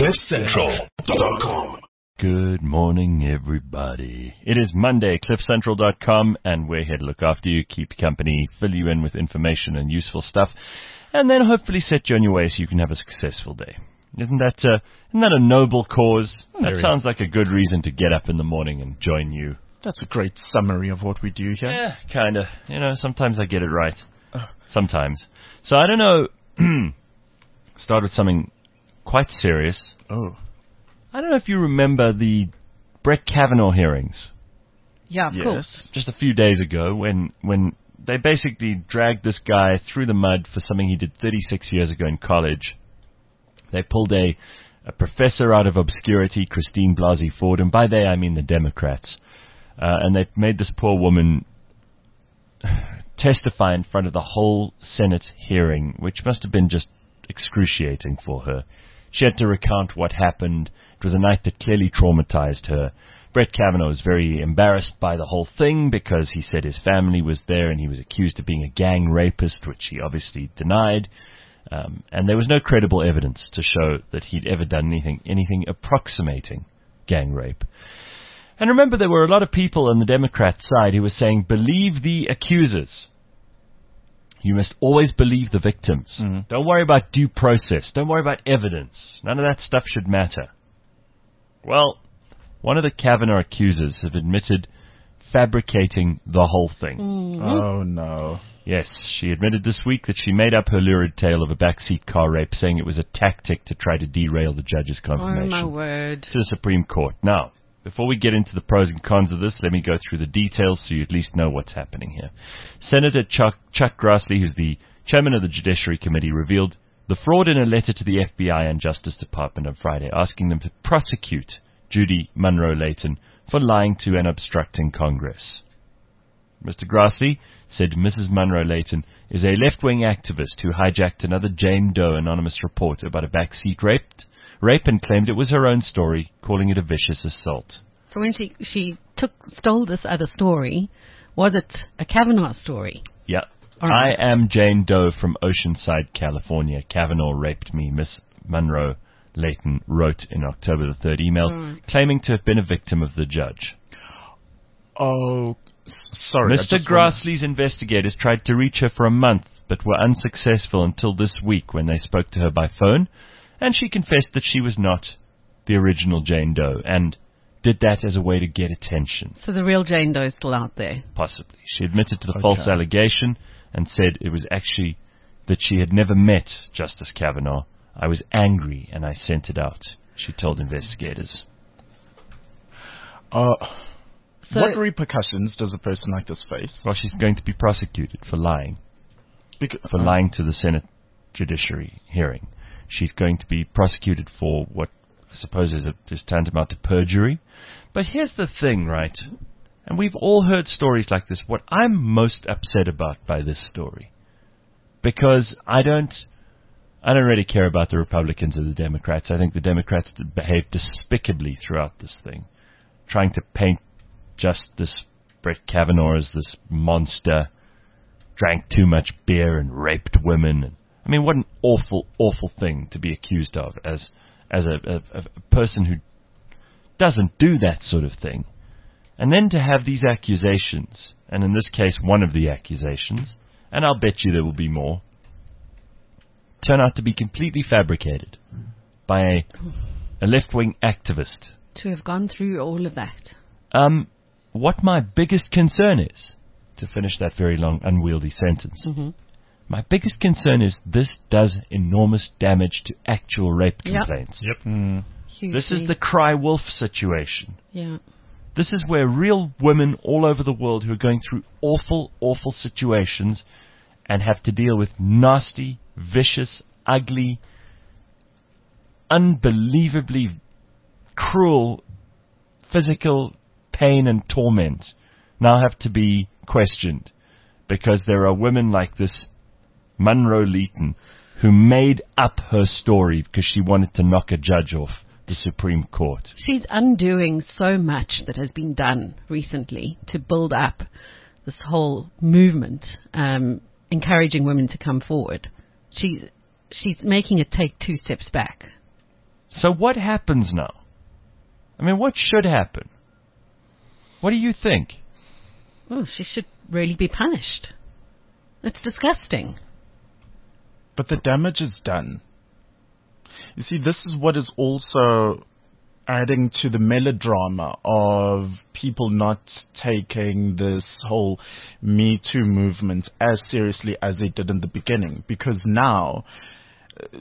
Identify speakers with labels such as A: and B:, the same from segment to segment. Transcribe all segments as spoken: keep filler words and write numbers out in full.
A: cliff central dot com.
B: Good morning, everybody. It is Monday, cliff central dot com, and we're here to look after you, keep you company, fill you in with information and useful stuff, and then hopefully set you on your way so you can have a successful day. Isn't that, uh, isn't that a noble cause? That
C: Very
B: sounds like a good reason to get up in the morning and join you.
C: That's a great summary of what we do here.
B: Yeah, kind of. You know, sometimes I get it right. Sometimes. So I don't know. Start with something quite serious.
C: Oh.
B: I don't know if you remember the Brett Kavanaugh hearings.
D: Yeah, of
C: Yes.
D: course.
B: Just a few days ago when, when they basically dragged this guy through the mud for something he did thirty-six years ago in college. They pulled a, a professor out of obscurity, Christine Blasey Ford, and by they I mean the Democrats. Uh, and they made this poor woman testify in front of the whole Senate hearing, which must have been just excruciating for her. She had to recount what happened. It was a night that clearly traumatized her. Brett Kavanaugh was very embarrassed by the whole thing because he said his family was there and he was accused of being a gang rapist, which he obviously denied. Um, and there was no credible evidence to show that he'd ever done anything, anything approximating gang rape. And remember, there were a lot of people on the Democrat side who were saying, believe the accusers. You must always believe the victims.
C: Mm-hmm.
B: Don't worry about due process. Don't worry about evidence. None of that stuff should matter. Well, one of the Kavanaugh accusers have admitted fabricating the whole thing.
D: Mm-hmm.
C: Oh, no.
B: Yes, she admitted this week that she made up her lurid tale of a backseat car rape, saying it was a tactic to try to derail the judge's confirmation
D: Oh, my word.
B: to the Supreme Court. Now, before we get into the pros and cons of this, let me go through the details so you at least know what's happening here. Senator Chuck, Chuck Grassley, who's the chairman of the Judiciary Committee, revealed the fraud in a letter to the F B I and Justice Department on Friday, asking them to prosecute Judy Monroe-Leighton for lying to and obstructing Congress. Mister Grassley said Missus Monroe-Leighton is a left-wing activist who hijacked another Jane Doe anonymous report about a backseat rape, rape and claimed it was her own story, calling it a vicious assault.
D: So when she, she took stole this other story, was it a Kavanaugh story?
B: Yeah.
D: All right.
B: I am Jane Doe from Oceanside, California. Kavanaugh raped me, Miss Monroe-Leighton wrote in October the third email,
D: right.
B: claiming to have been a victim of the judge.
C: Oh, s- sorry. I
B: Mister
C: just wanna-
B: Grassley's investigators tried to reach her for a month, but were unsuccessful until this week when they spoke to her by phone, and she confessed that she was not the original Jane Doe, and did that as a way to get attention,
D: So the real Jane Doe is still out there.
B: possibly. She admitted to the
C: Okay.
B: false allegation and said it was actually that she had never met Justice Kavanaugh. I was angry and I sent it out, she told investigators.
C: Uh,
D: So
C: what repercussions does a person like this face?
B: Well, she's going to be prosecuted for lying,
C: Bec-
B: for lying to the Senate Judiciary hearing. She's going to be prosecuted for what I suppose is, a, is tantamount to perjury. But here's the thing, right? And we've all heard stories like this. What I'm most upset about by this story, because I don't, I don't really care about the Republicans or the Democrats. I think the Democrats behaved despicably throughout this thing, trying to paint Justice Brett Kavanaugh as this monster, drank too much beer and raped women. And, I mean, what an awful, awful thing to be accused of as as a, a, a person who doesn't do that sort of thing. And then to have these accusations, and in this case one of the accusations, and I'll bet you there will be more, turn out to be completely fabricated by a, a left-wing activist.
D: to have gone through all of that.
B: Um, what my biggest concern is, to finish that very long, unwieldy sentence,
D: Mm-hmm.
B: my biggest concern is this does enormous damage to actual rape
D: Yep.
B: complaints.
C: Yep. Mm.
D: Hugely.
B: This is the cry wolf situation.
D: Yeah.
B: This is where real women all over the world who are going through awful, awful situations and have to deal with nasty, vicious, ugly, unbelievably cruel physical pain and torment now have to be questioned because there are women like this Monroe-Leighton who made up her story because she wanted to knock a judge off the Supreme Court.
D: She's undoing so much that has been done recently to build up this whole movement, um, encouraging women to come forward. She, she's making it take two steps back.
B: So what happens now? I mean, what should happen? What do you think?
D: Oh, she should really be punished. It's disgusting.
C: But the damage is done. You see, this is what is also adding to the melodrama of people not taking this whole Me Too movement as seriously as they did in the beginning. Because now, uh,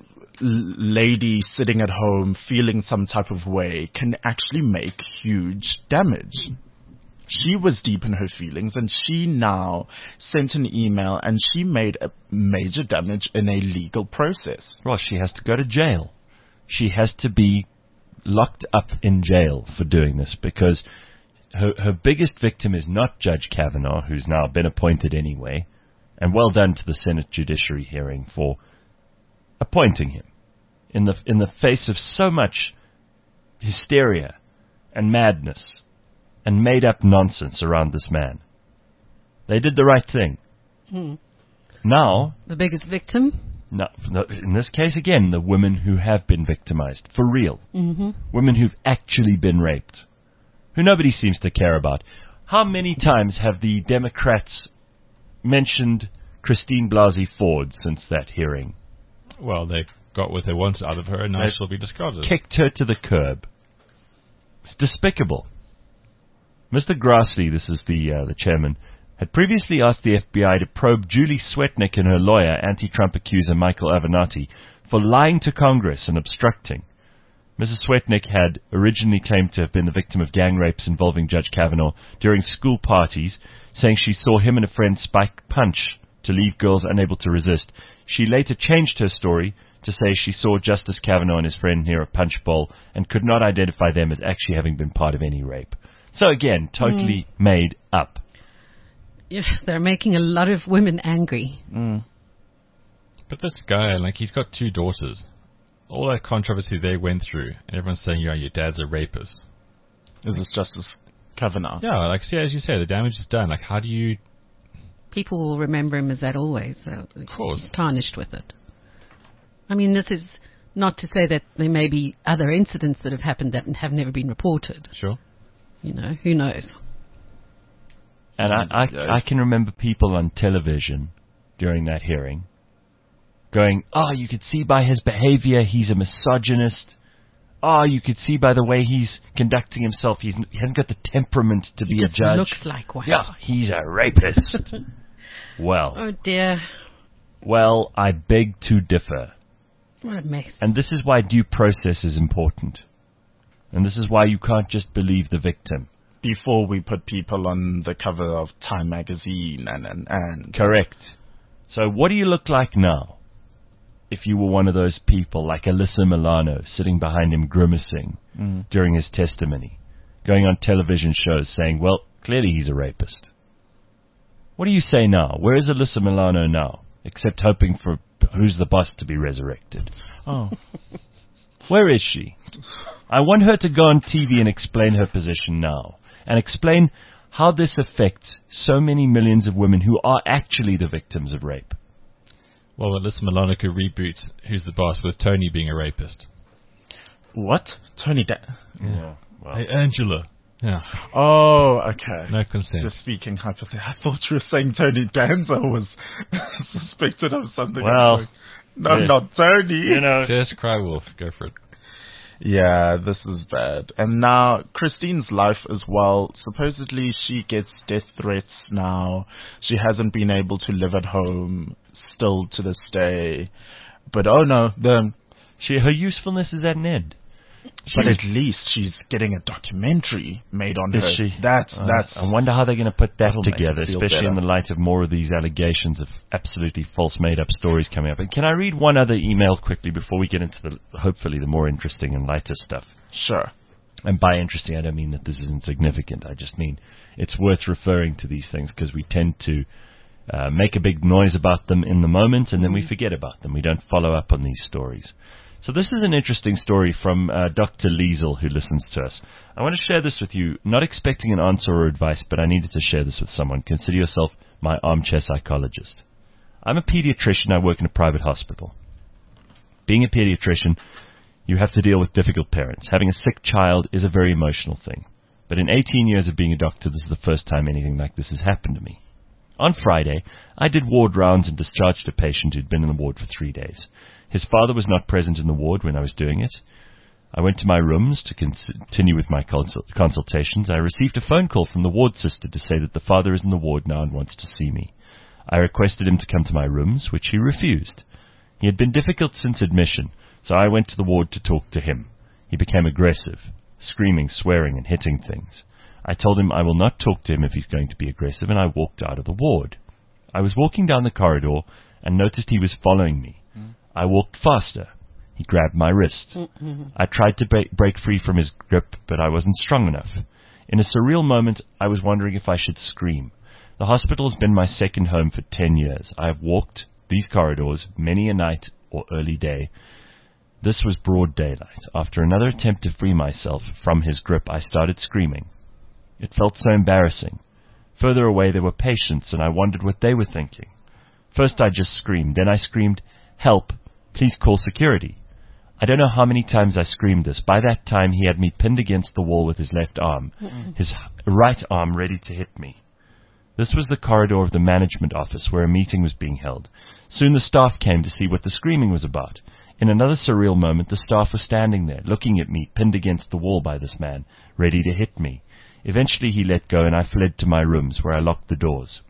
C: lady sitting at home feeling some type of way can actually make huge damage. She was deep in her feelings, and she now sent an email, and she made a major damage in a legal process.
B: Well, she has to go to jail. She has to be locked up in jail for doing this, because her, her biggest victim is not Judge Kavanaugh, who's now been appointed anyway, and well done to the Senate Judiciary hearing for appointing him in the in the face of so much hysteria and madness and made-up nonsense around this man. They did the right thing.
D: Hmm.
B: Now...
D: The biggest victim?
B: No, no, in this case, again, the women who have been victimized, for real.
D: Mm-hmm.
B: Women who've actually been raped, who nobody seems to care about. How many times have the Democrats mentioned Christine Blasey Ford since that hearing?
E: Well, they got what they wanted out of her, and now
B: They've
E: she'll be discarded.
B: Kicked her to the curb. It's despicable. Mister Grassley, this is the uh, the chairman, had previously asked the F B I to probe Julie Swetnick and her lawyer, anti-Trump accuser Michael Avenatti, for lying to Congress and obstructing. Missus Swetnick had originally claimed to have been the victim of gang rapes involving Judge Kavanaugh during school parties, saying she saw him and a friend spike punch to leave girls unable to resist. She later changed her story to say she saw Justice Kavanaugh and his friend near a punch bowl and could not identify them as actually having been part of any rape. So again, totally mm. made up.
D: Yeah, they're making a lot of women angry.
C: Mm.
E: But this guy, like, he's got two daughters. All that controversy they went through, and everyone's saying, yeah, your dad's a rapist.
C: Is this Justice Kavanaugh?
E: Yeah, like, see, as you say, the damage is done. Like, how do you...
D: People will remember him as that always. So
E: of course.
D: He's tarnished with it. I mean, this is not to say that there may be other incidents that have happened that have never been reported.
E: Sure.
D: You know, who knows?
B: And I, I, I can remember people on television during that hearing going, oh, you could see by his behavior he's a misogynist. Oh, you could see by the way he's conducting himself he's, he hasn't got the temperament to
D: he
B: be a
D: just
B: judge.
D: Looks like one.
B: Yeah, he's a rapist. Well.
D: Oh, dear.
B: Well, I beg to differ.
D: What a mess.
B: And this is why due process is important. And this is why you can't just believe the victim.
C: Before we put people on the cover of Time magazine and... and, and
B: Correct. So what do you look like now? If you were one of those people like Alyssa Milano sitting behind him grimacing mm. during his testimony, going on television shows saying, well, clearly he's a rapist. What do you say now? Where is Alyssa Milano now? Except hoping for Who's the Boss to be resurrected.
C: Oh.
B: Where is she? I want her to go on T V and explain her position now. And explain how this affects so many millions of women who are actually the victims of rape.
E: Well, Alyssa Milano could reboot Who's the Boss with Tony being a rapist.
C: What? Tony da-
B: Yeah. Well.
E: Hey, Angela. Yeah.
C: Oh, okay.
E: No consent.
C: Just speaking hypothetically. I thought you were saying Tony Danza was suspected of something.
B: Well.
C: Like, no,
B: yeah.
C: not Tony.
B: You know.
E: Just cry wolf. Go for it.
C: Yeah, this is bad. And now, Christine's life as well. Supposedly, she gets death threats now. She hasn't been able to live at home still to this day. But oh no, the...
B: She, her usefulness is at an end.
C: But at least she's getting a documentary made on
B: Is
C: her.
B: she?
C: That's,
B: Uh,
C: that's...
B: I wonder how they're going to put that
C: That'll make
B: together,
C: it feel
B: especially in
C: better.
B: the light of more of these allegations of absolutely false made-up stories coming up. And can I read one other email quickly before we get into the hopefully the more interesting and lighter stuff?
C: Sure.
B: And by interesting, I don't mean that this is insignificant. I just mean it's worth referring to these things because we tend to uh, make a big noise about them in the moment and then we forget about them. We don't follow up on these stories. So this is an interesting story from uh, Doctor Liesel, who listens to us. I want to share this with you, not expecting an answer or advice, but I needed to share this with someone. Consider yourself my armchair psychologist. I'm a pediatrician. I work in a private hospital. Being a pediatrician, You have to deal with difficult parents. Having a sick child is a very emotional thing. But in eighteen years of being a doctor, this is the first time anything like this has happened to me. On Friday, I did ward rounds and discharged a patient who'd been in the ward for three days. His father was not present in the ward when I was doing it. I went to my rooms to continue with my consul- consultations. I received a phone call from the ward sister to say that the father is in the ward now and wants to see me. I requested him to come to my rooms, which he refused. He had been difficult since admission, so I went to the ward to talk to him. He became aggressive, screaming, swearing, and hitting things. I told him I will not talk to him if he's going to be aggressive, and I walked out of the ward. I was walking down the corridor and noticed he was following me. Mm. I walked faster. He grabbed my wrist. Mm-hmm. I tried to break, break free from his grip, but I wasn't strong enough. In a surreal moment, I was wondering if I should scream. The hospital has been my second home for ten years. I have walked these corridors many a night or early day. This was broad daylight. After another attempt to free myself from his grip, I started screaming. It felt so embarrassing. Further away there were patients, and I wondered what they were thinking. First I just screamed. Then I screamed, "Help! Please call security." I don't know how many times I screamed this. By that time he had me pinned against the wall with his left arm, mm-mm. his right arm ready to hit me. This was the corridor of the management office where a meeting was being held. Soon the staff came to see what the screaming was about. In another surreal moment, the staff were standing there, looking at me, pinned against the wall by this man, ready to hit me. Eventually he let go, and I fled to my rooms, where I locked the doors.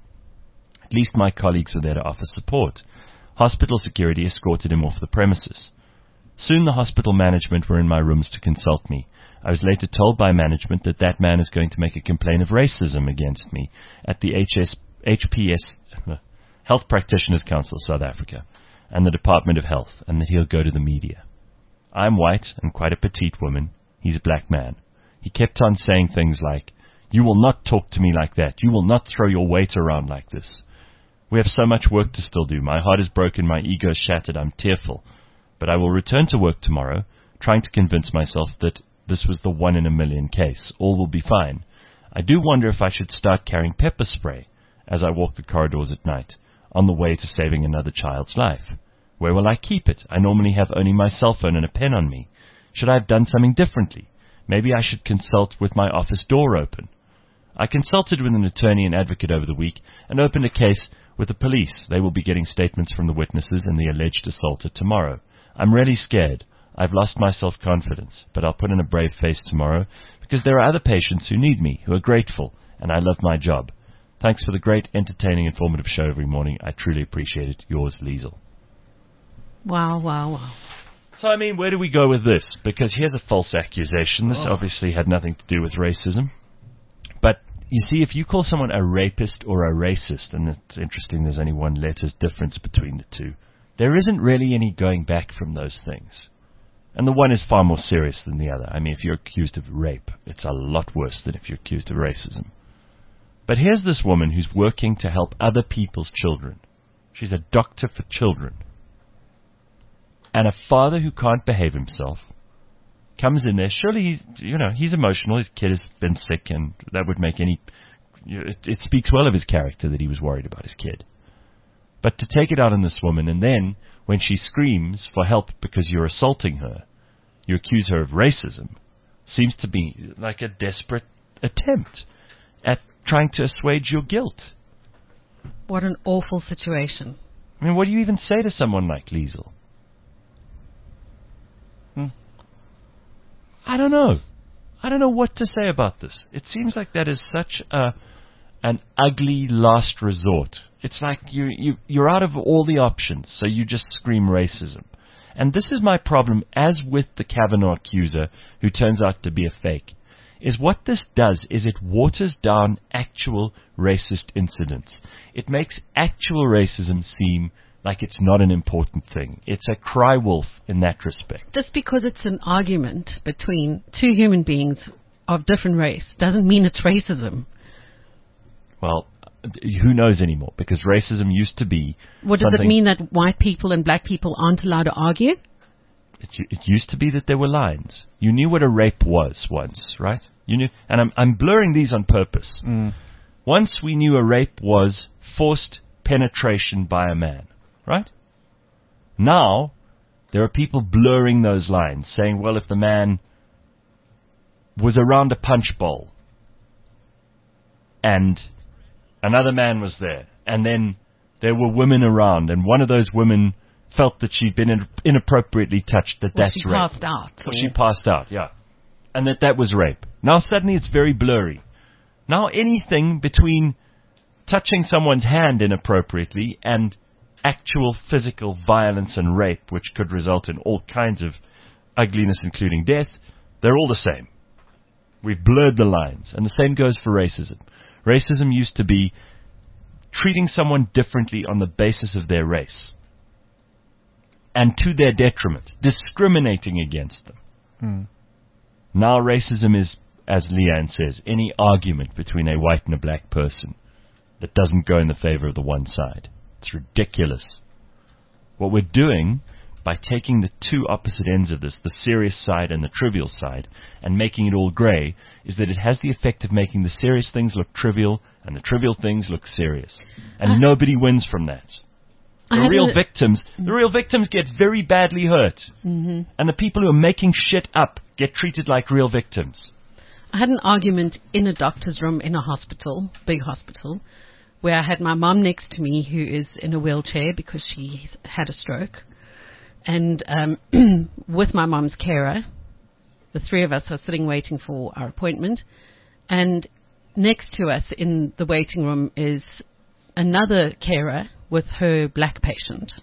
B: At least my colleagues were there to offer support. Hospital security escorted him off the premises. Soon the hospital management were in my rooms to consult me. I was later told by management that that man is going to make a complaint of racism against me at the H S, H P S, Health Practitioners Council of South Africa, and the Department of Health, and that he'll go to the media. I'm white and quite a petite woman. He's a black man. He kept on saying things like, "You will not talk to me like that. You will not throw your weight around like this." We have so much work to still do. My heart is broken. My ego is shattered. I'm tearful. But I will return to work tomorrow, trying to convince myself that this was the one in a million case. All will be fine. I do wonder if I should start carrying pepper spray as I walk the corridors at night, on the way to saving another child's life. Where will I keep it? I normally have only my cell phone and a pen on me. Should I have done something differently? Maybe I should consult with my office door open. I consulted with an attorney and advocate over the week and opened a case with the police. They will be getting statements from the witnesses and the alleged assaulter tomorrow. I'm really scared. I've lost my self-confidence, but I'll put in a brave face tomorrow because there are other patients who need me, who are grateful, and I love my job. Thanks for the great, entertaining, informative show every morning. I truly appreciate it. Yours, Liesel.
D: Wow, wow, wow.
B: So, I mean, where do we go with this? Because here's a false accusation. This oh. obviously had nothing to do with racism. But, you see, if you call someone a rapist or a racist, and it's interesting there's only one letter's difference between the two, there isn't really any going back from those things. And the one is far more serious than the other. I mean, if you're accused of rape, it's a lot worse than if you're accused of racism. But here's this woman who's working to help other people's children. She's a doctor for children. And a father who can't behave himself comes in there. Surely he's, you know, he's emotional. His kid has been sick, and that would make any... You know, it, it speaks well of his character that he was worried about his kid. But to take it out on this woman, and then, when she screams for help because you're assaulting her, you accuse her of racism, seems to be like a desperate attempt at trying to assuage your guilt.
D: What an awful situation.
B: I mean, what do you even say to someone like Liesel? Hmm. I don't know. I don't know what to say about this. It seems like that is such a an ugly last resort. It's like you, you, you're out of all the options, so you just scream racism. And this is my problem, as with the Kavanaugh accuser, who turns out to be a fake, is what this does is it waters down actual racist incidents. It makes actual racism seem like it's not an important thing. It's a cry wolf in that respect.
D: Just because it's an argument between two human beings of different race doesn't mean it's racism.
B: Well, who knows anymore? Because racism used to be...
D: What does it mean that white people and black people aren't allowed to argue?
B: It, it used to be that there were lines. You knew what a rape was once, right? You knew, and I'm, I'm blurring these on purpose. Mm. Once we knew a rape was forced penetration by a man, right? Now, There are people blurring those lines, saying, well, if the man was around a punch bowl and another man was there, and then there were women around, and one of those women felt that she'd been in, inappropriately touched, that
D: Well,
B: that's
D: she
B: rape.
D: passed out.
B: Or she passed out, yeah. And that that was rape. Now suddenly it's very blurry. Now anything between touching someone's hand inappropriately and actual physical violence and rape, which could result in all kinds of ugliness, including death, they're all the same. We've blurred the lines. And the same goes for racism. Racism used to be treating someone differently on the basis of their race and to their detriment, discriminating against them.
C: Hmm.
B: Now racism is, as Leanne says, any argument between a white and a black person that doesn't go in the favor of the one side. It's ridiculous. What we're doing by taking the two opposite ends of this, the serious side and the trivial side, and making it all grey, is that it has the effect of making the serious things look trivial and the trivial things look serious. And
D: I
B: nobody wins from that.
D: I
B: The
D: had
B: real
D: a-
B: victims, the real victims get very badly hurt.
D: Mm-hmm.
B: And the people who are making shit up get treated like real victims.
D: I had an argument in a doctor's room in a hospital, big hospital, where I had my mom next to me who is in a wheelchair because she's had a stroke. And um, with my mom's carer, the three of us are sitting waiting for our appointment. And next to us in the waiting room is another carer with her black patient.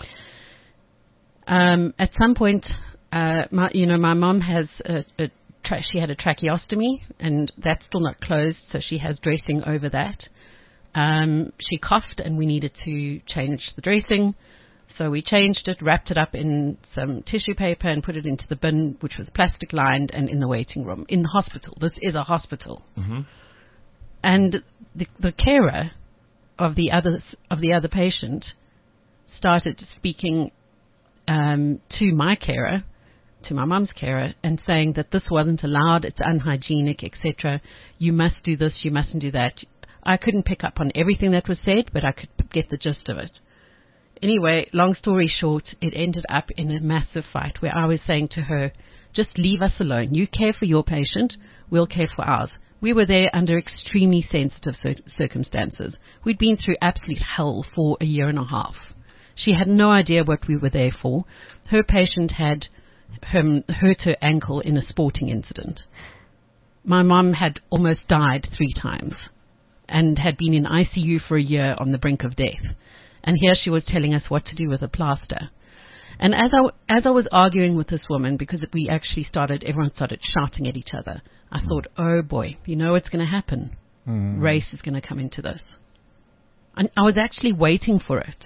D: Um, at some point, uh, my, you know, my mom has a, a tra- she had a tracheostomy, and that's still not closed, so she has dressing over that. Um, she coughed, and we needed to change the dressing. So we changed it, wrapped it up in some tissue paper and put it into the bin, which was plastic lined, and in the waiting room, in the hospital. This is a hospital.
B: Mm-hmm.
D: And the, the carer of the other, of the other patient started speaking um, to my carer, to my mum's carer, and saying that this wasn't allowed, it's unhygienic, et cetera. You must do this, you mustn't do that. I couldn't pick up on everything that was said, but I could get the gist of it. Anyway, long story short, it ended up in a massive fight where I was saying to her, just leave us alone. You care for your patient, we'll care for ours. We were there under extremely sensitive cir- circumstances. We'd been through absolute hell for a year and a half. She had no idea what we were there for. Her patient had um, hurt her ankle in a sporting incident. My mum had almost died three times and had been in I C U for a year on the brink of death. And here she was telling us what to do with a plaster. And as I, as I was arguing with this woman, because we actually started, everyone started shouting at each other, I thought, oh boy, you know what's going to happen?
C: Mm.
D: Race is going to come into this. And I was actually waiting for it.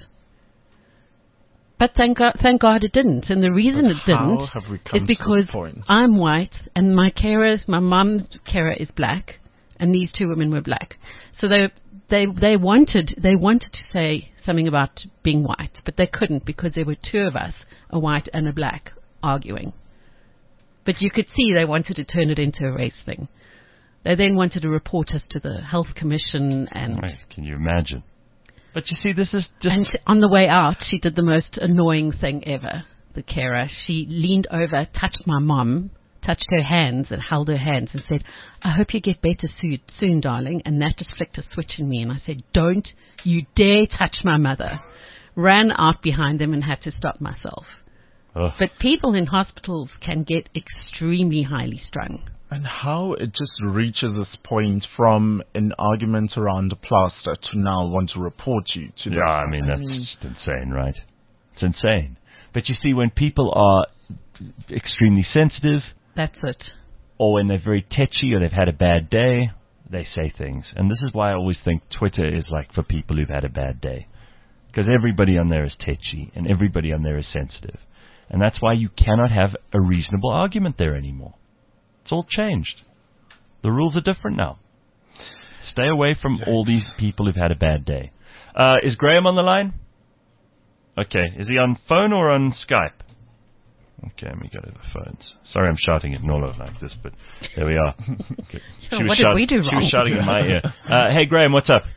D: But thank God, thank God it didn't. And the reason
C: But
D: it
C: how
D: didn't
C: have we come
D: is
C: to
D: because
C: this point?
D: I'm white and my carer, my mum's carer is black, and these two women were black. So they they they wanted they wanted to say something about being white, but they couldn't because there were two of us, a white and a black, arguing. But you could see they wanted to turn it into a race thing. They then wanted to report us to the Health Commission, and
B: Right, can you imagine? But you see, this is just...
D: and she, on the way out, she did the most annoying thing ever. The carer, she leaned over, touched my mum, touched her hands and held her hands and said, I hope you get better soon, soon, darling. And that just flicked a switch in me. And I said, don't you dare touch my mother. Ran out behind them and had to stop myself.
B: Ugh.
D: But people in hospitals can get extremely highly strung.
C: And how it just reaches this point from an argument around a plaster to now want to report you to the...
B: Yeah, I mean, that's just insane, right? It's insane. But you see, when people are extremely sensitive,
D: That's it.
B: or when they're very tetchy or they've had a bad day, they say things. And this is why I always think Twitter is like for people who've had a bad day. Because everybody on there is tetchy and everybody on there is sensitive. And that's why you cannot have a reasonable argument there anymore. It's all changed. The rules are different now. Stay away from all these people who've had a bad day. Uh, is Graham on the line? Okay. Is he on phone or on Skype? Okay, let me go to the phones. Sorry I'm shouting at Nolo like this, but there we are. Okay. She was
D: What did
B: shout-
D: we do
B: She
D: wrong?
B: was shouting in my ear. Uh, hey, Graham, what's up?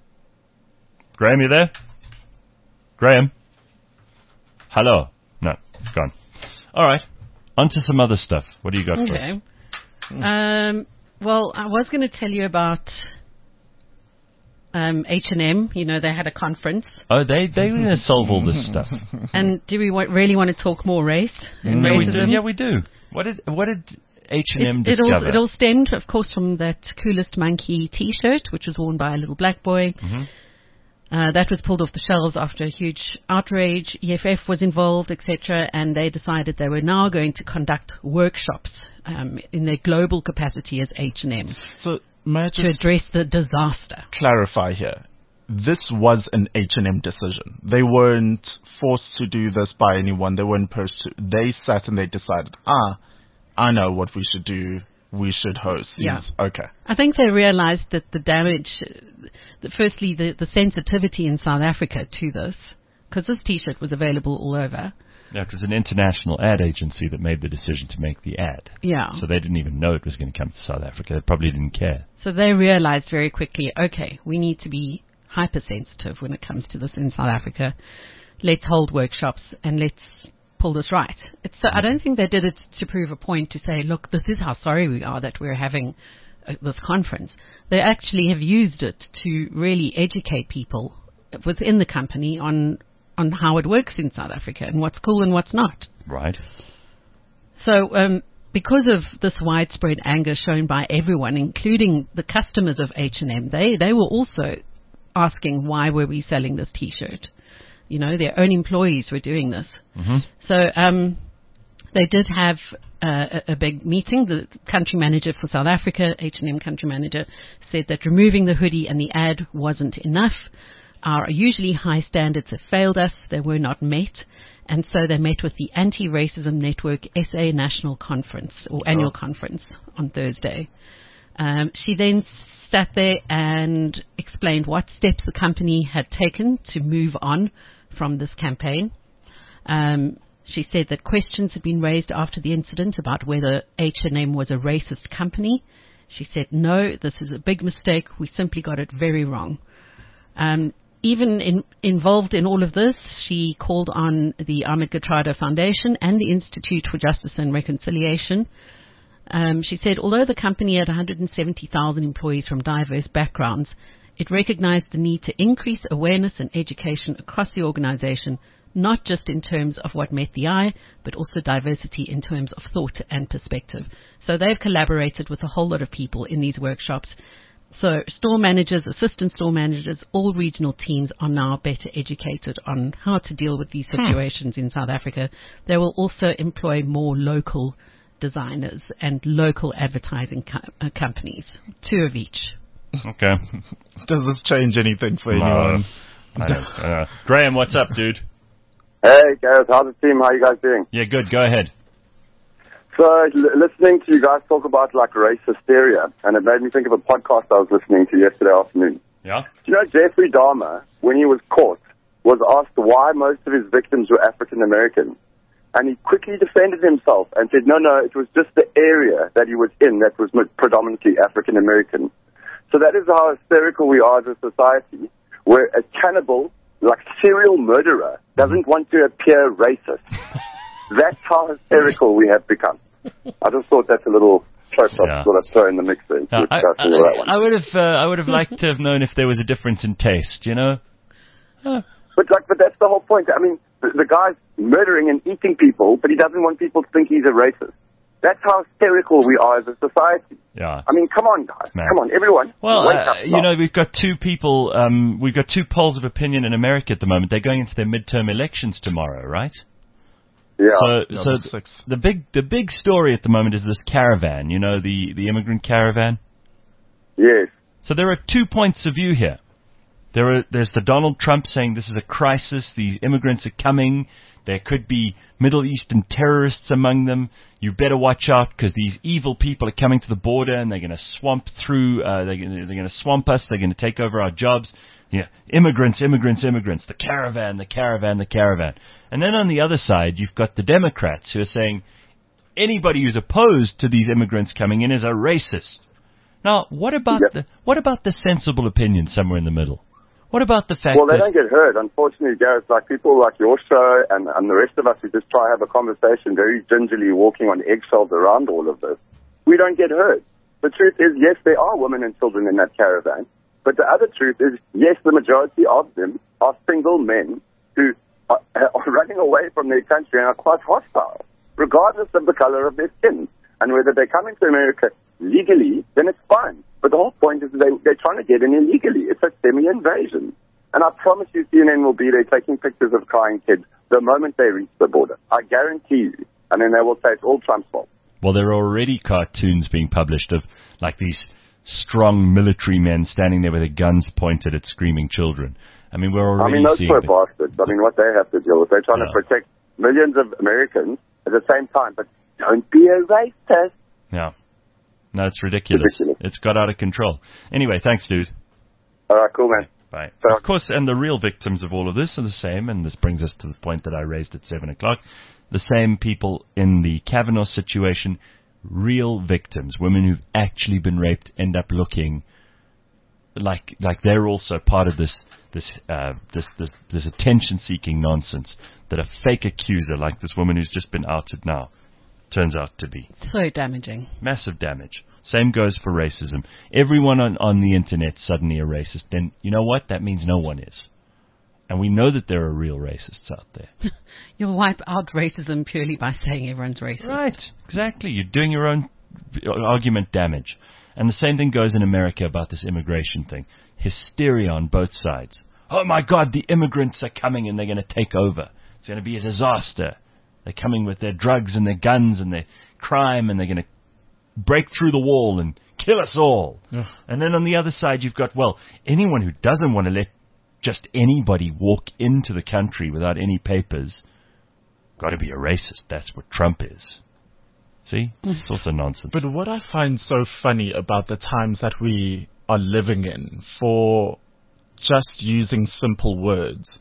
B: Graham, you there? Graham? Hello? No, It's gone. All right. On to some other stuff. What do you got for us?
D: Okay. Um, well, I was going to tell you about um, H and M. You know, they had a conference.
B: Oh, they they going to solve all this stuff.
D: And do we wa- really want to talk more race and
B: Yeah, we do.
D: racism?
B: Yeah, we do. What did what did H and M
D: It, it, all,
B: discover?
D: it all stemmed, of course, from that Coolest Monkey T-shirt, which was worn by a little black boy.
B: Mhm.
D: Uh, that was pulled off the shelves after a huge outrage. E F F was involved, et cetera, and they decided they were now going to conduct workshops um, in their global capacity as H and M
C: So, may I
D: to
C: just
D: address the disaster.
C: clarify here? This was an H and M decision. They weren't forced to do this by anyone. They weren't pushed to. They sat and they decided, ah, I know what we should do. We should host these.
D: Yeah.
C: Okay.
D: I think they realized that the damage, uh, that firstly, the, the sensitivity in South Africa to this, because this T-shirt was available all over.
B: Yeah, it was an international ad agency that made the decision to make the ad.
D: Yeah.
B: So they didn't even know it was going to come to South Africa. They probably didn't care.
D: So they realized very quickly, okay, we need to be hypersensitive when it comes to this in South Africa. Let's hold workshops and let's pull this right. It's, so I don't think they did it to prove a point to say, look, this is how sorry we are that we're having uh, this conference. They actually have used it to really educate people within the company on on how it works in South Africa and what's cool and what's not.
B: Right.
D: So um, because of this widespread anger shown by everyone, including the customers of H and M, they, they were also asking why were we selling this T-shirt. You know, their own employees were doing this.
B: Mm-hmm.
D: So um, they did have uh, a, a big meeting. The country manager for South Africa, H and M country manager, said that removing the hoodie and the ad wasn't enough. Our usually high standards have failed us. They were not met. And so they met with the Anti-Racism Network S A National Conference, or annual conference, on Thursday. Um, she then sat there and explained what steps the company had taken to move on from this campaign. Um, she said that questions had been raised after the incident about whether H and M was a racist company. She said, no, this is a big mistake. We simply got it very wrong. Um, even in, involved in all of this, she called on the Ahmed Gatrado Foundation and the Institute for Justice and Reconciliation. Um, she said, although the company had one hundred seventy thousand employees from diverse backgrounds, it recognized the need to increase awareness and education across the organization, not just in terms of what met the eye, but also diversity in terms of thought and perspective. So they've collaborated with a whole lot of people in these workshops. So store managers, assistant store managers, all regional teams are now better educated on how to deal with these situations hmm. in South Africa. They will also employ more local designers and local advertising co- uh, companies, two of each.
B: Okay.
C: Does this change anything for
B: No,
C: anyone?
B: I don't, uh, Graham, what's up, dude?
F: Hey guys, how's the team? How you guys doing?
B: Yeah, good. Go ahead.
F: So, l- listening to you guys talk about like race hysteria, and it made me think of a podcast I was listening to yesterday afternoon.
B: Yeah?
F: Do you know Jeffrey Dahmer, when he was caught, was asked why most of his victims were African American? And he quickly defended himself and said, no, no, it was just the area that he was in that was predominantly African American. So that is how hysterical we are as a society, where a cannibal, like serial murderer, doesn't want to appear racist. That's how hysterical we have become. I just thought that's a little trope
B: Yeah.
F: I'd sort of throw in the mix there.
B: Uh, I,
F: Discussing
B: I,
F: that one.
B: I would have, uh, I would have liked to have known if there was a difference in taste. You know. Uh,
F: But like, but that's the whole point. I mean, the, the guy's murdering and eating people, but he doesn't want people to think he's a racist. That's how hysterical we are as a society.
B: yeah.
F: I mean, come on, guys.
B: Man.
F: Come on, everyone.
B: Well,
F: wake
B: uh,
F: up
B: you
F: now.
B: know, we've got two people. Um, we've got two polls of opinion in America at the moment. They're going into their midterm elections tomorrow, right?
F: Yeah.
B: So,
C: Yeah,
B: so
C: the
B: th-
C: sixth.
B: the big, the big story at the moment is this caravan. You know, the the immigrant caravan.
F: Yes.
B: So there are two points of view here. There are, there's the Donald Trump saying this is a crisis, these immigrants are coming, there could be Middle Eastern terrorists among them, you better watch out because these evil people are coming to the border and they're going to swamp through, uh, they're, they're going to swamp us, they're going to take over our jobs. Yeah, immigrants, immigrants, immigrants, the caravan, the caravan, the caravan. And then on the other side, you've got the Democrats who are saying anybody who's opposed to these immigrants coming in is a racist. Now, what about
F: Yep.
B: the what about the sensible opinion somewhere in the middle? What about the fact
F: Well, they
B: that...
F: don't get heard. Unfortunately, Gareth, like people like your show and, and the rest of us who just try to have a conversation very gingerly walking on eggshells around all of this, we don't get heard. The truth is, yes, there are women and children in that caravan. But the other truth is, yes, the majority of them are single men who are, are running away from their country and are quite hostile, regardless of the color of their skin. And whether they're coming to America legally, then it's fine. But the whole point is they, they're trying to get in illegally. It's a semi-invasion. And I promise you C N N will be there taking pictures of crying kids the moment they reach the border. I guarantee you. And then they will say it's all Trump's fault.
B: Well, there are already cartoons being published of, like, these strong military men standing there with their guns pointed at screaming children. I mean, we're already
F: I mean, those
B: seeing...
F: poor
B: the-
F: bastards. I mean, what they have to deal with. They're trying
B: Yeah.
F: to protect millions of Americans at the same time. But don't be a racist.
B: Yeah. No, it's ridiculous.
F: Ridiculous.
B: It's got out of control. Anyway, thanks, dude.
F: All right, cool, man.
B: Bye.
F: So-
B: Of course, and the real victims of all of this are the same, and this brings us to the point that I raised at seven o'clock. The same people in the Kavanaugh situation, real victims, women who've actually been raped, end up looking like like they're also part of this this uh, this this, this attention-seeking nonsense that a fake accuser like this woman who's just been outed now turns out to be.
D: So damaging.
B: Massive damage. Same goes for racism. Everyone on, on the internet suddenly a racist. Then you know what? That means no one is. And we know that there are real racists out there.
D: You'll wipe out racism purely by saying everyone's racist.
B: Right. Exactly. You're doing your own argument damage. And the same thing goes in America about this immigration thing. Hysteria on both sides. Oh my God, the immigrants are coming and they're going to take over. It's going to be a disaster. They're coming with their drugs and their guns and their crime, and they're going to break through the wall and kill us all.
C: Ugh.
B: And then on the other side, you've got, well, anyone who doesn't want to let just anybody walk into the country without any papers, got to be a racist. That's what Trump is. See? It's also nonsense.
C: But what I find so funny about the times that we are living in, for just using simple words,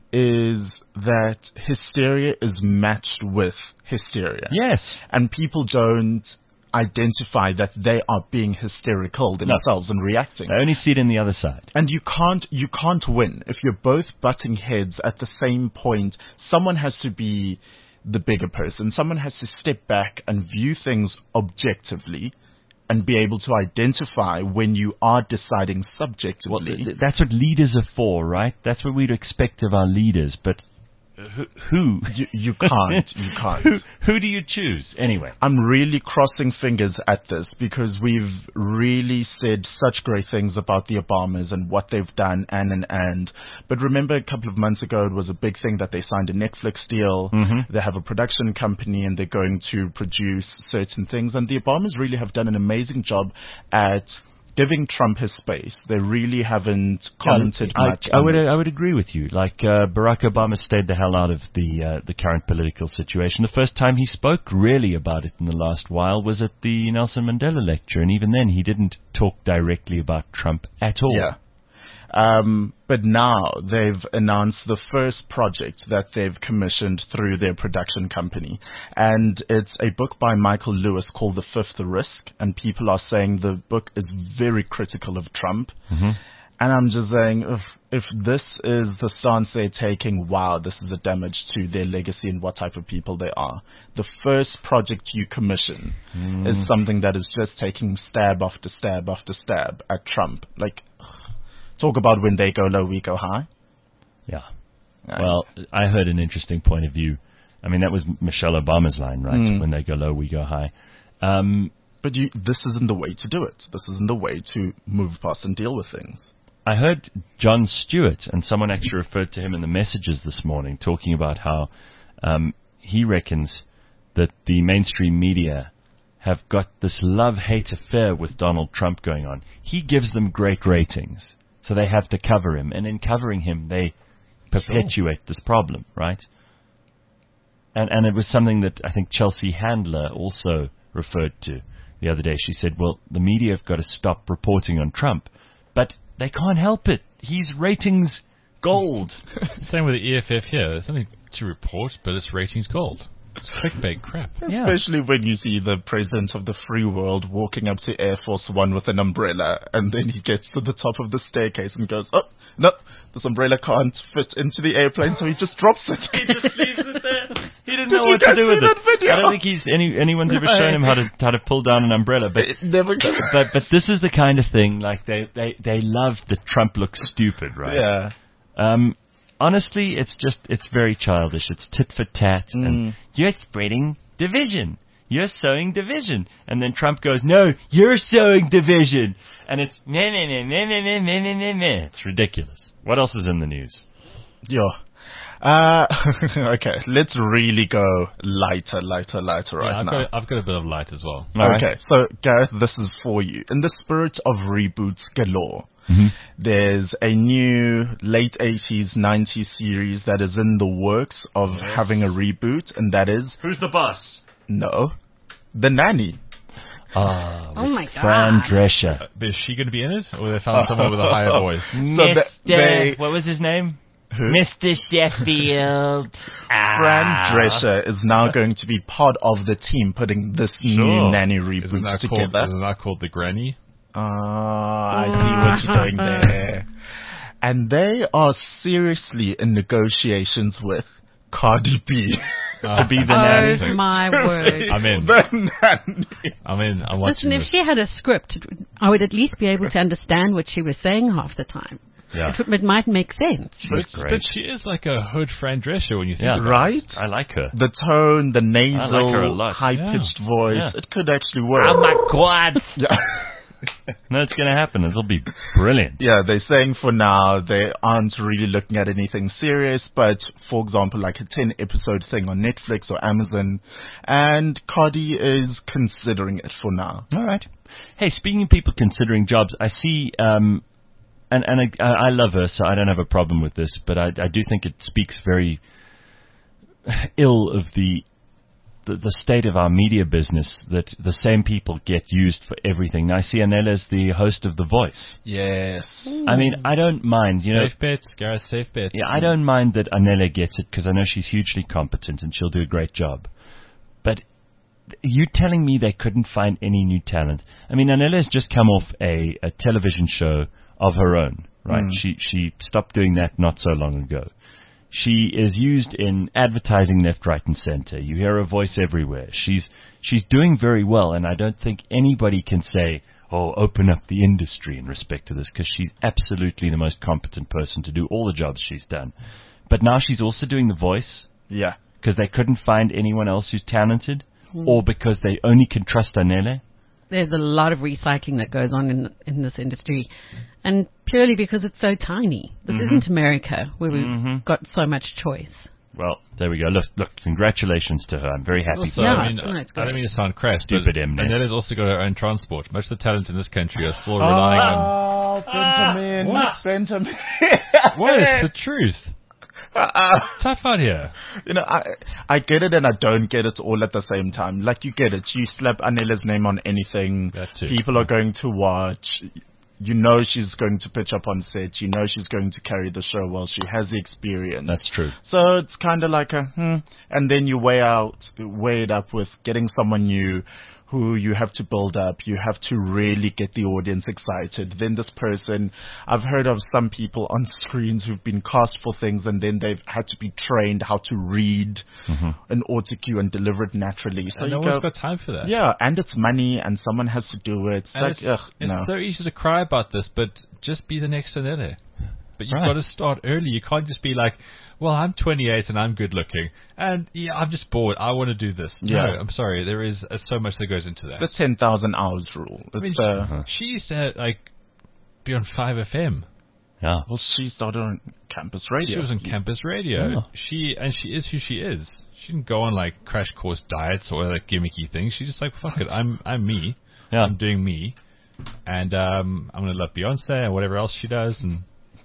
C: is that hysteria is matched with hysteria.
B: Yes.
C: And people don't identify that they are being hysterical themselves and reacting.
B: I only see it in the other side.
C: And you can't you can't win if you're both butting heads at the same point. Someone has to be the bigger person. Someone has to step back and view things objectively and be able to identify when you are deciding subjectively.
B: Well, th- that's what leaders are for, right? That's what we'd expect of our leaders. But who? who?
C: you, you can't. You can't.
B: who, who do you choose? Anyway.
C: I'm really crossing fingers at this because we've really said such great things about the Obamas and what they've done and and and. But remember a couple of months ago it was a big thing that they signed a Netflix deal.
B: Mm-hmm.
C: They have a production company and they're going to produce certain things. And the Obamas really have done an amazing job at giving Trump his space. They really haven't commented
B: I,
C: much
B: I, I
C: on
B: would
C: it.
B: I would agree with you. Like uh, Barack Obama stayed the hell out of the uh, the current political situation. The first time he spoke really about it in the last while was at the Nelson Mandela lecture, and even then he didn't talk directly about Trump at all.
C: Yeah. Um, but now they've announced the first project that they've commissioned through their production company. And it's a book by Michael Lewis called The Fifth Risk. And people are saying the book is very critical of Trump.
B: Mm-hmm.
C: And I'm just saying, if, if this is the stance they're taking, wow, this is a damage to their legacy and what type of people they are. The first project you commission
B: Mm.
C: is something that is just taking stab after stab after stab at Trump. Like, talk about when they go low, we go high.
B: Yeah.
C: Uh,
B: Well, I heard an interesting point of view. I mean, that was Michelle Obama's line, right?
C: Mm.
B: When they go low, we go high. Um,
C: But you, this isn't the way to do it. This isn't the way to move past and deal with things.
B: I heard Jon Stewart, and someone actually referred to him in the messages this morning, talking about how um, he reckons that the mainstream media have got this love-hate affair with Donald Trump going on. He gives them great ratings, so they have to cover him. And in covering him, they perpetuate this problem, right? And and it was something that I think Chelsea Handler also referred to the other day. She said, well, the media have got to stop reporting on Trump. But they can't help it. He's ratings gold.
E: It's the same with the E F F here. There's nothing to report, but it's ratings gold. It's clickbait crap.
C: Especially when you see the president of the free world walking up to Air Force One with an umbrella, and then he gets to the top of the staircase and goes, oh, no, this umbrella can't fit into the airplane, so he just drops it.
B: He just leaves it there. He didn't
C: Did
B: know
C: you
B: what to
C: guys
B: do
C: see
B: with
C: that
B: it.
C: video?
B: I don't think he's any anyone's ever shown him how to how to pull down an umbrella. But
C: It never
B: but, but but this is the kind of thing, like they they they love that Trump looks stupid, right?
C: Yeah.
B: Um, honestly, it's just it's very childish. It's tit for tat,
C: Mm.
B: and you're spreading division. You're sowing division, and then Trump goes, "No, you're sowing division," and it's meh, meh, meh, meh, meh, meh, meh, meh, meh, meh. It's ridiculous. What else is in the news?
C: Yeah. Uh, okay, let's really go lighter, lighter, lighter right
E: Yeah, I've,
C: now.
E: got, I've got a bit of light as well.
B: All right.
C: Okay, so Gareth, this is for you. In the spirit of reboots galore,
B: Mm-hmm.
C: there's a new late eighties, nineties series that is in the works of having a reboot, and that is,
B: Who's the boss?
C: no, The Nanny.
B: Ah,
D: Oh my
B: Fran
D: God.
B: Drescher.
E: Uh, Is she going to be in it, or they found someone with a higher voice?
C: So
B: Mister
C: the- they-
B: what was his name?
C: Who?
B: Mister Sheffield.
C: Fran
B: Ah.
C: Drescher is now going to be part of the team putting this new
B: Sure.
C: Nanny
E: Isn't
C: reboot
E: that, called,
C: together.
E: isn't that called The Granny?
C: Ah, I see what you're doing there. And they are seriously in negotiations with Cardi B.
B: To be the
D: Oh
B: nanny.
D: my word.
E: I'm in.
C: The Nanny.
E: I'm in. I'm watching
D: Listen, if
E: this.
D: she had a script, it would- I would at least be able to understand what she was saying half the time.
B: Yeah.
D: It, would- it might make sense.
B: was
E: but,
B: great.
E: but she is like a hood Fran Drescher when you think
B: Yeah.
E: about it.
C: Right?
B: I like her.
C: The tone, the
B: I like her a
C: nasal,
B: lot.
C: high-pitched voice,
B: Yeah.
C: it could actually work.
B: Oh my God.
C: Yeah.
B: No, it's going to happen. It'll be brilliant.
C: Yeah, they're saying for now they aren't really looking at anything serious, but for example, like a ten episode thing on Netflix or Amazon, and Cardi is considering it for now.
B: All right. Hey, speaking of people considering jobs, I see, um, and, and I, I love her, so I don't have a problem with this, but I, I do think it speaks very ill of the, the the state of our media business that the same people get used for everything. Now, I see Anela's the host of The Voice.
C: Yes.
B: I mean, I don't mind, you know.
E: Safe bets, Gareth, safe bets.
B: Yeah, I don't mind that Anela gets it because I know she's hugely competent and she'll do a great job. But you telling me they couldn't find any new talent? I mean, Anela's just come off a, a television show of her own, right?
C: Mm.
B: She she stopped doing that not so long ago. She is used in advertising left, right, and center. You hear her voice everywhere. She's she's doing very well, and I don't think anybody can say, "Oh, open up the industry in respect to this," because she's absolutely the most competent person to do all the jobs she's done. But now she's also doing the voice
C: Yeah.
B: because they couldn't find anyone else who's talented, or because they only can trust Anela.
D: There's a lot of recycling that goes on in in this industry, and purely because it's so tiny. This
B: Mm-hmm.
D: isn't America where we've
B: Mhm.
D: got so much choice.
B: Well, there we go. Look, look, congratulations to her. I'm very happy
E: Also,
B: for
D: Yeah,
B: her.
E: I, mean,
D: it's- no, it's
E: I don't
D: great.
E: mean to sound crass,
B: Stupid
E: but
B: Mnet.
E: Anela's also got her own transport. Most of the talent in this country are still relying on...
C: Oh, Benjamin.
E: What?
C: Benjamin.
E: What is the truth?
C: Uh,
E: Tough out here.
C: you know, I I get it and I don't get it all at the same time. Like, you get it. You slap Anela's name on anything.
E: That too.
C: People are going to watch. You know she's going to pitch up on set. You know she's going to carry the show well. She has the experience.
B: That's true.
C: So it's kind of like a hmm, and then you weigh out, weigh it up with getting someone new who you have to build up. You have to really get the audience excited. Then this person, I've heard of some people on screens who've been cast for things and then they've had to be trained how to read an auto cue and deliver it naturally. So
E: And
C: you
E: no
C: go,
E: one's got time for that.
C: yeah, and it's money and someone has to do it. It's
E: And
C: like,
E: it's,
C: ugh,
E: it's
C: no.
E: so easy to cry about this, but just be the next Anela. But you've
B: Right.
E: got to start early. You can't just be like, well, I'm twenty-eight and I'm good looking. And yeah, I'm just bored. I want to do this.
C: Yeah.
E: No, I'm sorry. There is uh, so much that goes into that.
C: The ten thousand hours rule. It's
E: I mean,
C: the,
E: she, she used to like be on five F M.
B: Yeah.
C: well, she started on campus radio.
E: She was on campus radio.
B: Yeah.
E: She and she is who she is. She didn't go on like crash course diets or like gimmicky things. She's just like, fuck it, I'm I'm me.
B: Yeah.
E: I'm doing me, and um, I'm gonna love Beyonce and whatever else she does. And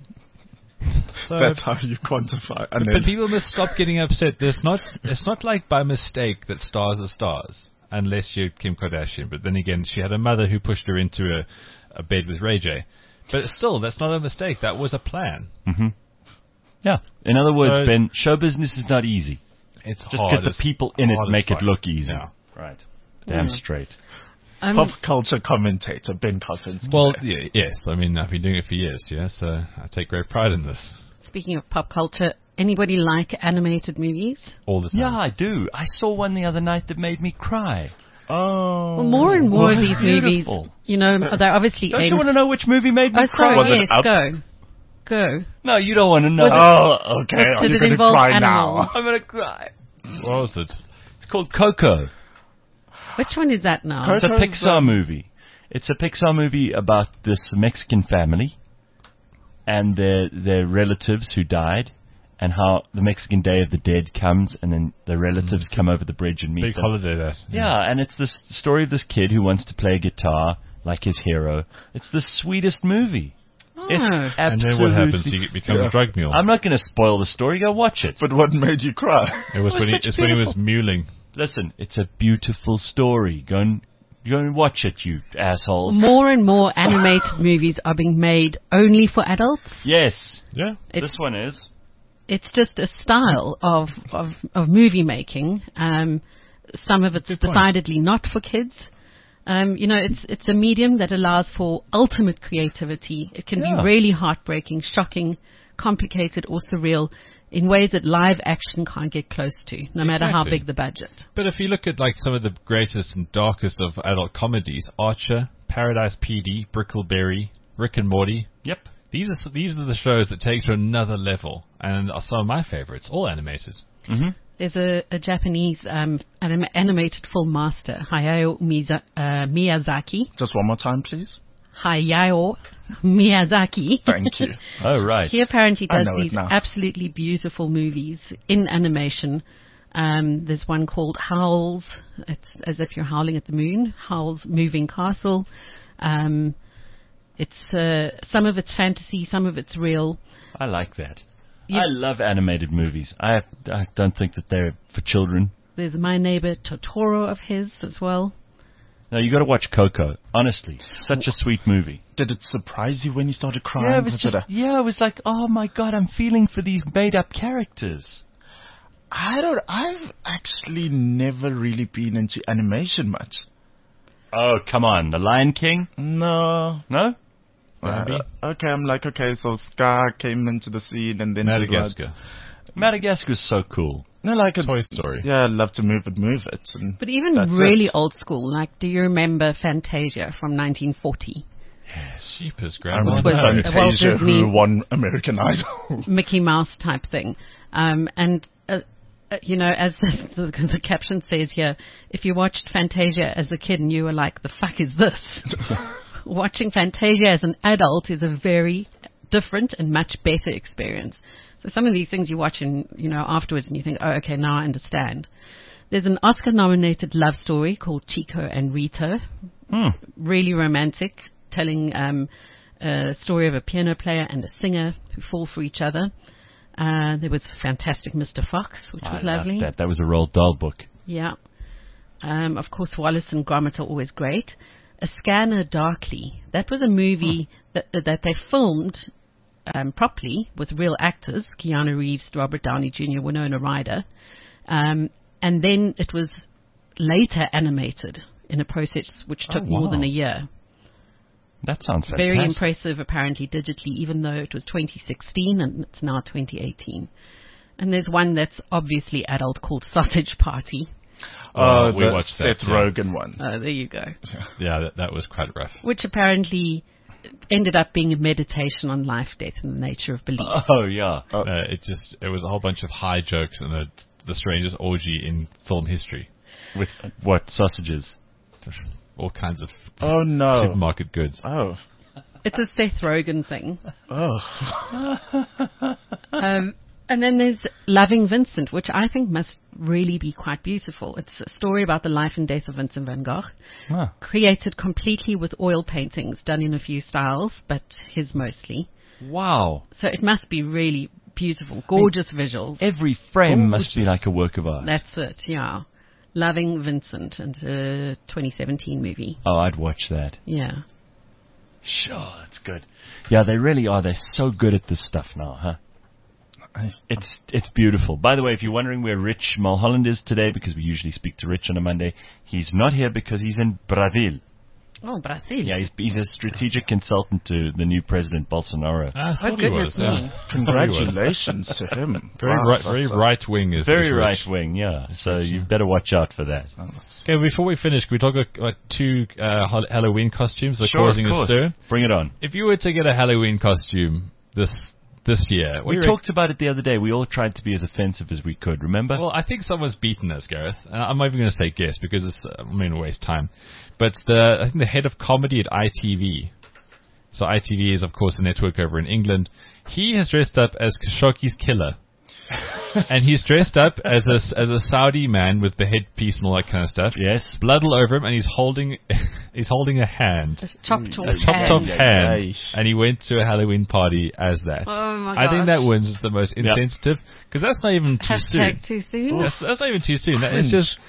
E: so,
C: That's how you quantify. And
E: but
C: then,
E: people must stop getting upset. There's not. It's not like by mistake that stars are stars, unless you're Kim Kardashian. But then again, she had a mother who pushed her into a, a bed with Ray J. But still, that's not a mistake. That was a plan.
B: hmm Yeah. In other words,
E: So-
B: Ben, show business is not easy.
E: It's
B: Just
E: hard
B: because the
E: as-
B: people in it
E: hard as
B: make it
E: fuck.
B: look easy.
E: Yeah.
B: Right. Damn
D: Mm.
B: straight.
D: Um,
C: Pop culture commentator Ben Coffins.
E: Well, yeah, yes. I mean, I've been doing it for years, yeah, so I take great pride in this
D: speaking of pop culture, anybody like animated movies?
E: all the time.
B: Yeah, I do. I saw one the other night that made me cry.
C: Oh.
D: Well, more and more of
B: What
D: these
B: beautiful.
D: movies, you know, they're obviously
B: Don't
D: aimed.
B: you want to know which movie made me
D: Oh,
B: cry?
D: sorry.
C: Was it
D: Yes,
C: Up?
D: go, go.
B: No, you don't want to know.
D: Was it-
C: Oh, okay. Are
D: Did
C: you
D: it
C: going to
D: involve
C: cry
D: animals?
C: now?
B: I'm going to cry.
E: What was it?
B: It's called Coco.
D: Which one is that now?
C: Co-
B: It's a
C: Coco's,
B: Pixar
C: um,
B: movie. It's a Pixar movie about this Mexican family and their their relatives who died, and how the Mexican Day of the Dead comes, and then the relatives come over the bridge and meet
E: Big
B: them.
E: holiday, that.
B: Yeah, and it's this story of this kid who wants to play guitar like his hero. It's the sweetest movie.
D: Oh.
B: It's
E: And
B: absolutely.
E: then what happens? He becomes
C: Yeah.
E: a drug mule.
B: I'm not going to spoil the story. Go watch it.
C: But what made you cry?
E: it was
B: Oh,
E: when he,
B: such
E: it's when he was
B: beautiful-
E: muling.
B: Listen, it's a beautiful story. Go and go and watch it, you assholes.
D: More and more animated movies are being made only for adults.
B: Yes,
E: Yeah.
D: It's-
B: this one is.
D: It's just a style of, of, of movie making. Um, some of it's
E: good point.
D: decidedly not for kids. Um, you know, it's it's a medium that allows for ultimate creativity. It can
B: Yeah.
D: be really heartbreaking, shocking, complicated, or surreal in ways that live action can't get close to, no matter how
E: Exactly.
D: big the budget.
E: But if you look at like some of the greatest and darkest of adult comedies, Archer, Paradise P D, Brickleberry, Rick and Morty,
B: Yep.
E: these are these are the shows that take to another level and are some of my favorites, all animated.
B: Mm-hmm.
D: There's a, a Japanese um, anim- animated film master, Hayao Miza- uh, Miyazaki.
C: Just one more time, please.
D: Hayao Miyazaki.
C: Thank you.
B: Oh, right.
D: He apparently
C: I
D: does
C: know it
D: these
C: now.
D: absolutely beautiful movies in animation. Um, there's one called Howl's. It's as if you're howling at the moon. Howl's Moving Castle. Um, it's uh, some of it's fantasy, some of it's real.
B: I like that.
D: You-
B: I love animated movies. I I don't think that they're for children.
D: There's My Neighbor Totoro of his as well.
B: No, you got to watch Coco. Honestly, such a sweet movie.
C: Did it surprise you when you started crying?
B: Yeah, it was
C: Was
B: just
C: it a-
B: yeah, it was like, oh my god, I'm feeling for these made-up characters.
C: I don't. I've actually never really been into animation much.
B: Oh come on, The Lion King?
C: No.
B: No?
E: Bambi?
C: Uh, okay, I'm like, okay, so Scar came into the scene and then
E: Madagascar.
B: Madagascar's so cool.
C: No, like a
E: Toy Story.
C: Yeah, I love to move it, move it. And
D: But even
C: that's
D: really
C: it.
D: old school, like, do you remember Fantasia from nineteen forty?
E: Sheepers,
C: I
E: Grandma.
C: remember
D: was-
E: No.
D: uh, Walt
C: Fantasia,
D: Disney-
C: who won American Idol.
D: Mickey Mouse type thing. Um, and, uh, uh, you know, as the, the, the caption says here, if you watched Fantasia as a kid and you were like, the fuck is this? Watching Fantasia as an adult is a very different and much better experience. So some of these things you watch and, you know, afterwards and you think, oh, okay, now I understand. There's an Oscar-nominated love story called Chico and Rita.
B: Hmm.
D: Really romantic, telling um, a story of a piano player and a singer who fall for each other. Uh, there was Fantastic Mister Fox, which
B: I
D: was
B: loved
D: lovely.
B: that. That was a Roald Dahl book.
D: Yeah. Um, of course, Wallace and Gromit are always great. A Scanner Darkly. That was a movie that, that they filmed um, properly with real actors, Keanu Reeves, Robert Downey Junior, Winona Ryder. Um, and then it was later animated in a process which took
B: Oh,
D: more
B: wow.
D: than a year.
B: That sounds fantastic.
D: Very impressive, apparently, digitally, even though it was twenty sixteen and it's now twenty eighteen. And there's one that's obviously adult called Sausage Party.
E: Oh,
C: Uh,
E: we
C: the
E: watched
C: Seth
E: that, yeah.
C: Rogen one.
D: Uh, there you go.
E: Yeah, that, that was quite rough.
D: Which apparently ended up being a meditation on life, death, and the nature of belief.
B: Oh yeah.
C: Oh.
E: Uh, it just it was a whole bunch of high jokes and the, the strangest orgy in film history.
B: With what sausages?
E: All kinds of
C: Oh no.
E: supermarket goods.
C: Oh.
D: It's a Seth Rogen thing.
C: Oh.
D: Um, and then there's Loving Vincent, which I think must really be quite beautiful. It's a story about the life and death of Vincent van Gogh,
B: Ah.
D: created completely with oil paintings, done in a few styles, but his mostly.
B: Wow.
D: So it must be really beautiful, gorgeous visuals.
B: Every frame must be
E: Gorgeous.
B: like a work of art.
D: That's it, yeah. Loving Vincent, and a twenty seventeen movie.
B: Oh, I'd watch that.
D: Yeah.
B: Sure, that's good. Yeah, they really are. They're so good at this stuff now, huh? It's it's beautiful. By the way, if you're wondering where Rich Mulholland is today, because we usually speak to Rich on a Monday, he's not here because he's in Brazil.
D: Oh, Brazil.
B: Yeah, he's, he's a strategic consultant to the new President Bolsonaro.
E: I
D: Oh,
E: thought he
D: goodness
E: was,
D: me.
E: yeah.
C: Congratulations to him.
E: Very
C: Wow,
E: right, very
C: that's a-
E: right wing is
B: Very
E: is Rich.
B: right wing, yeah. So you better watch out for that.
C: oh, that's-
E: Okay, before we finish, can we talk about two uh, Hall- Halloween costumes that are
B: Sure,
E: causing
B: of
E: a
B: course.
E: stir?
B: Bring it on.
E: If you were to get a Halloween costume this this year, what
B: We
E: do you
B: talked about it the other day. We all tried to be as offensive as we could, remember?
E: Well, I think someone's beaten us, Gareth. And I'm not even going to say guess because it's uh, I'm going to waste time. But the I think the head of comedy at I T V. So I T V is, of course, a network over in England. He has dressed up as Khashoggi's killer. And he's dressed up as a, as a Saudi man with the headpiece and all that kind of stuff.
B: Yes.
E: Blood all over him, and he's holding he's holding a hand.
D: A chopped off
E: A chopped off
D: hand.
E: hand.
C: Ay.
E: And he went to a Halloween party as that.
D: Oh my
E: I think
D: gosh.
E: that wins as the most insensitive, because that's not even too soon.
D: Hashtag too soon.
E: That's, that's not even too soon. That is just.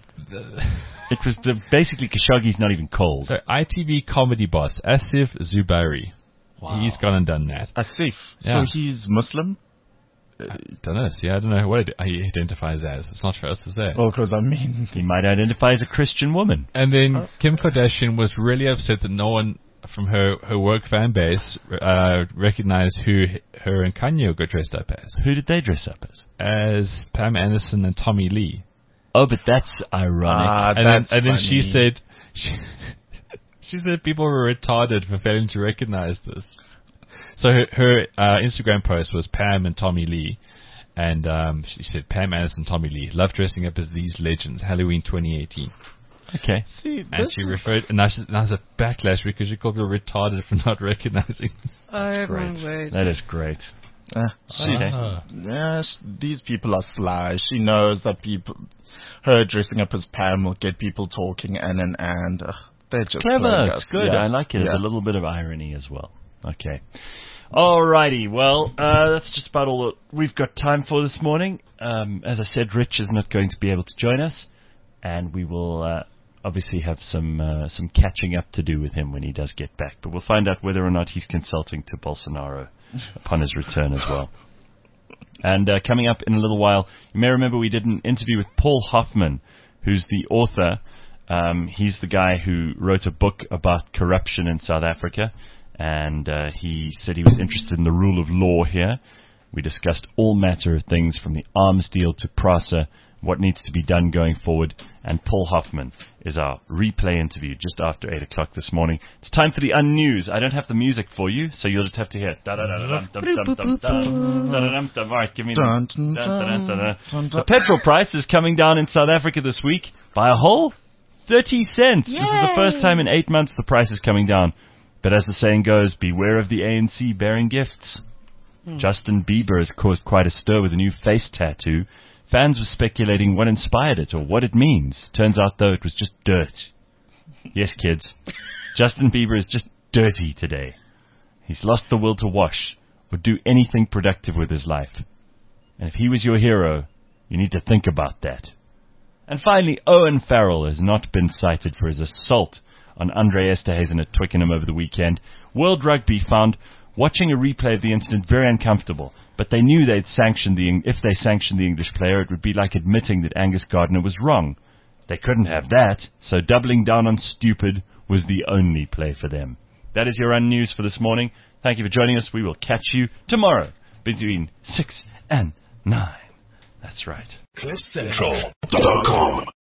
B: It was the, basically Khashoggi's not even cold.
E: So I T V comedy boss Asif Zubairi.
B: Wow.
E: He's gone and done that.
C: Asif.
E: Yeah.
C: So he's Muslim?
E: I don't know. See, I don't know what he identifies as. It's not for us to say.
C: Well, because I mean,
B: He might identify as a Christian woman.
E: And then Kim Kardashian was really upset that no one from her, her work fan base uh, recognized who her and Kanye got dressed up as.
B: Who did they dress up as?
E: As Pam Anderson and Tommy Lee.
B: Oh, but that's ironic.
C: Ah,
E: and then,
C: that's
E: and then she
C: funny.
E: said, she, she said people were retarded for failing to recognize this. So her, her uh, Instagram post was Pam and Tommy Lee, and um, she said Pam Anderson, Tommy Lee love dressing up as these legends. Halloween twenty eighteen,
B: Okay.
C: see,
E: and
C: this
E: she
C: is-
E: referred, and now she- now there's a backlash because she called people retarded for not recognizing.
D: Oh
B: Great.
D: my word.
B: That is great.
C: Uh, she's,
E: Ah.
C: yes, these people are sly. She knows that people, her dressing up as Pam will get people talking, and and and uh, they're just playing
B: Clever.
C: us.
B: It's good.
C: Yeah.
B: I like it. There's
C: Yeah.
B: a little bit of irony as well. Okay. Alrighty. Well, uh, that's just about all that we've got time for this morning. Um, as I said, Rich is not going to be able to join us, and we will uh, obviously have some uh, some catching up to do with him when he does get back. But we'll find out whether or not he's consulting to Bolsonaro upon his return as well. And uh, coming up in a little while, you may remember we did an interview with Paul Hoffman, who's the author. Um, he's the guy who wrote a book about corruption in South Africa, and uh, he said he was interested in the rule of law here. We discussed all matter of things from the arms deal to PRASA, what needs to be done going forward, and Paul Hoffman is our replay interview just after eight o'clock this morning. It's time for the unnews. I don't have the music for you, so you'll just have to hear it. Da-da-da-da-dum-dum-dum-dum-dum-dum. All right, give me the...
C: Dun, dun,
B: Dun-dun-dun-dun.
C: dun, dun,
B: The
C: dun.
B: petrol price is coming down in South Africa this week by a whole thirty cents. This is the
D: Yay.
B: first time in eight months the price is coming down. But as the saying goes, beware of the A N C bearing gifts. Justin Bieber has caused quite a stir with a new face tattoo. Fans were speculating what inspired it or what it means. Turns out, though, it was just dirt. Yes, kids. Justin Bieber is just dirty today. He's lost the will to wash or do anything productive with his life. And if he was your hero, you need to think about that. And finally, Owen Farrell has not been cited for his assault on Andre Esterhazen at Twickenham over the weekend. World Rugby found watching a replay of the incident very uncomfortable, but they knew they'd sanctioned the if they sanctioned the English player, it would be like admitting that Angus Gardner was wrong. They couldn't have that, so doubling down on stupid was the only play for them. That is your unnews for this morning. Thank you for joining us. We will catch you tomorrow between six and nine. That's right.
A: cliff central dot com